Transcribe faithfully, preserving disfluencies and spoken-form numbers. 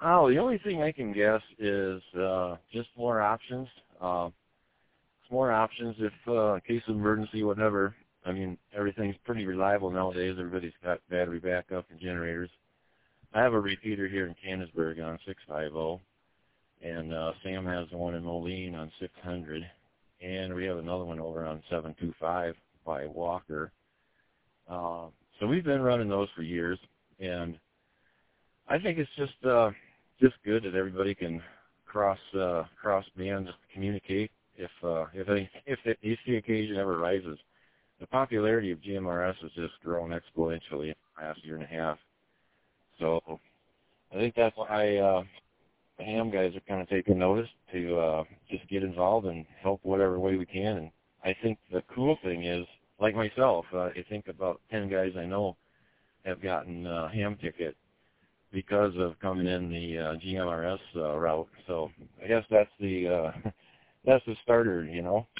Oh, the only thing I can guess is uh, just more options. Uh, more options if, uh, in case of emergency, whatever. I mean, everything's pretty reliable nowadays. Everybody's got battery backup and generators. I have a repeater here in Canonsburg on six fifty, and uh, Sam has one in Moline on six hundred, and we have another one over on seven twenty-five by Walker. Uh, so we've been running those for years, and I think it's just uh, just good that everybody can cross uh, cross bands communicate if uh, if any, if the, if the occasion ever rises. The popularity of G M R S has just grown exponentially in the last year and a half. So I think that's why uh, the ham guys are kind of taking notice to uh, just get involved and help whatever way we can. And I think the cool thing is, like myself, uh, I think about ten guys I know have gotten uh, ham ticket because of coming in the uh, G M R S uh, route. So I guess that's the uh, that's the starter, you know.